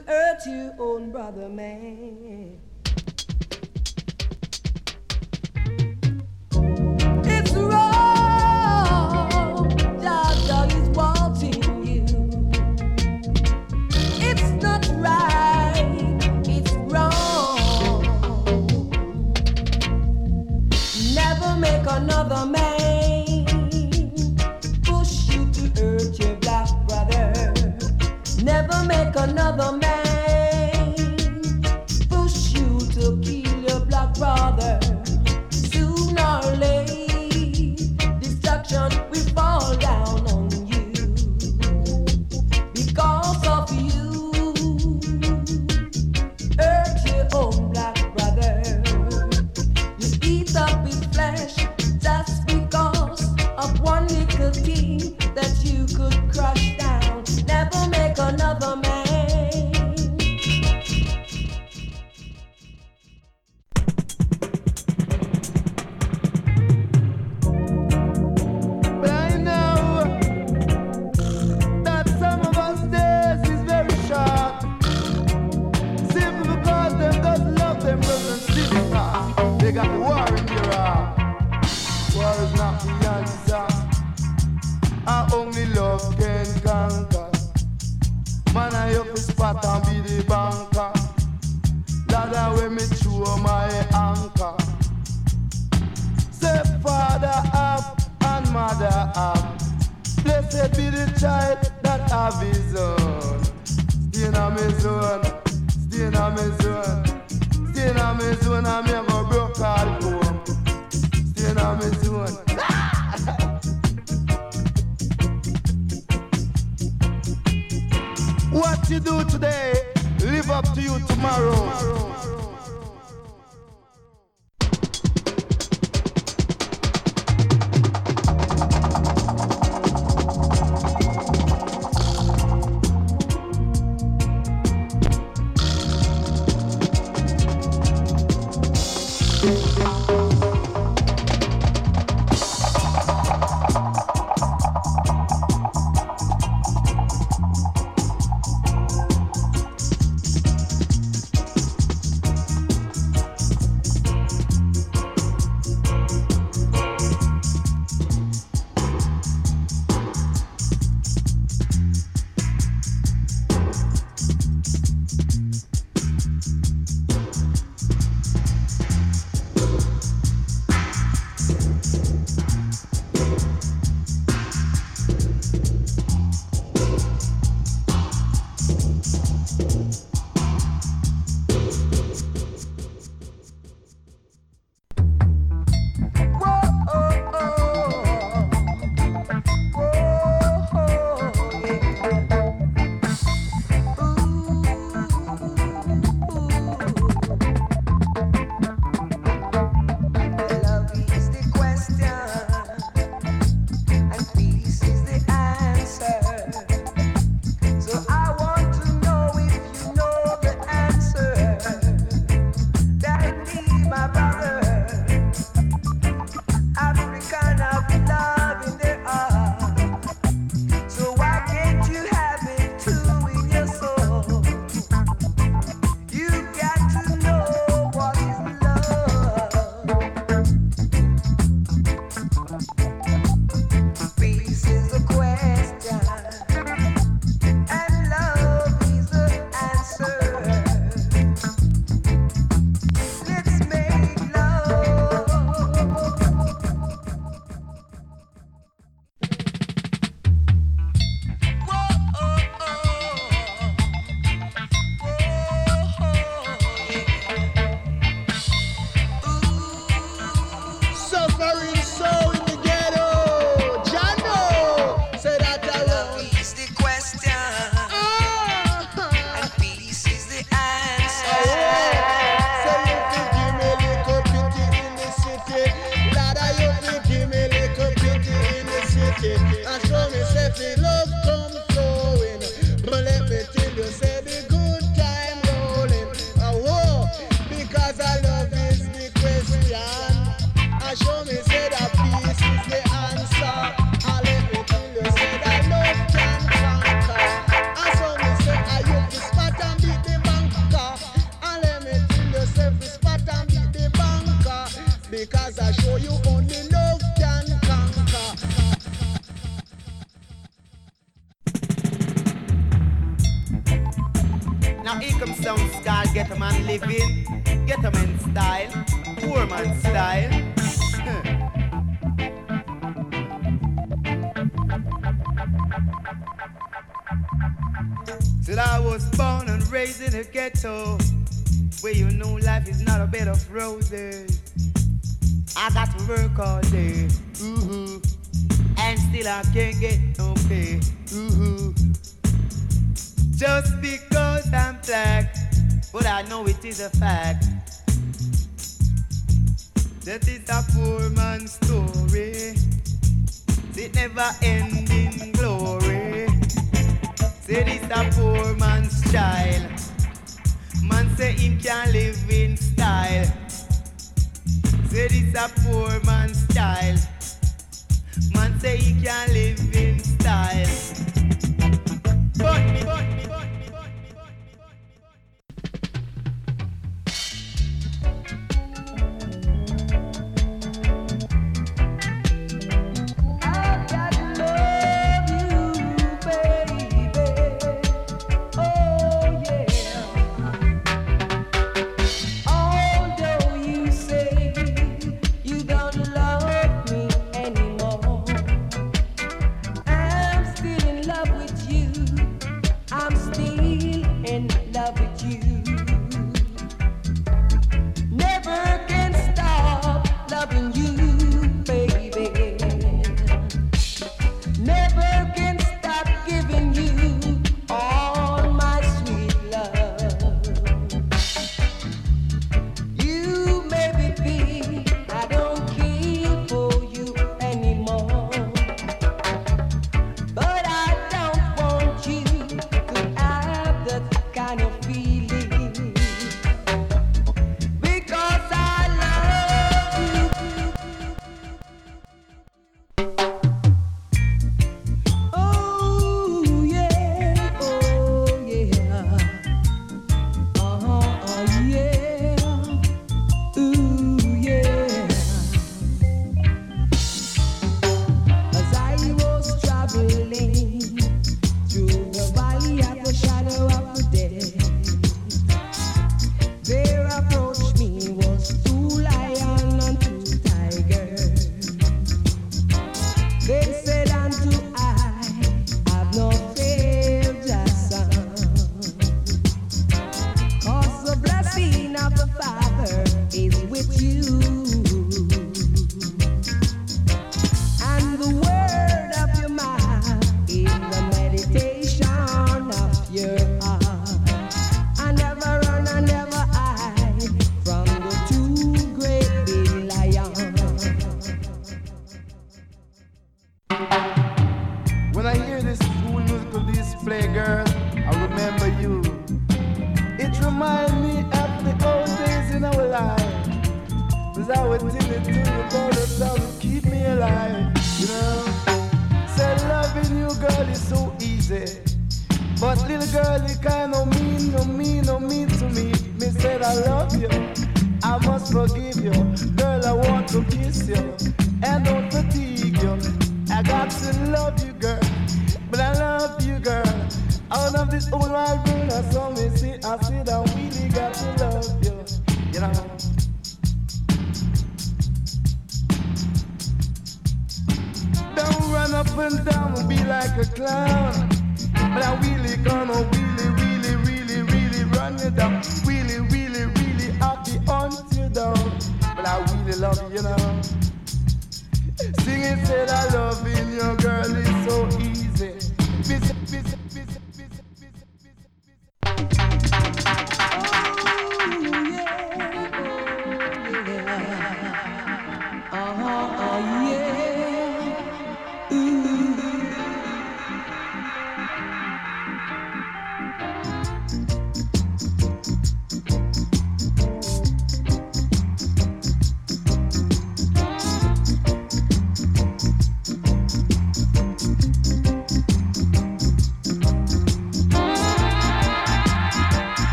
to hurt your own brother, man. It's wrong, Jah is watching you. It's not right, it's wrong. Never make another man push you to hurt your black brother. Never make another man push you to kill your black brother. Sooner or late, destruction will fall down on you. Because of you, hurt your own black brother. You eat up his flesh just because of one little thing that you could crush down. Never make another man. But I know that some of us days is very short. Simply because them doesn't love them brothers and sisters. They got the war in their heart. War is not the answer. Only love can conquer. Man, I up his spot and be the banker. Ladder when me throw my anchor. Say father up and mother up. Blessed be the child that have his own. Stay in my zone, stay in my zone, stay in my zone and me go broke all home. Stay in my zone. What you do today, live up to you tomorrow. So I want to know if you know Now here comes some style, get a man living, get a man style, poor man style. Till I was born and raised in a ghetto, where you know life is not a bed of roses. I got to work all day, and still I can't get no pay, just because I'm black, but I know it is a fact. That is a poor man's story, it never ends in glory. Say this a poor man's child, man say him can't live in style. Say this a poor man's child, man say he can't live in style. But me. Don't run up and down and be like a clown, but I really gonna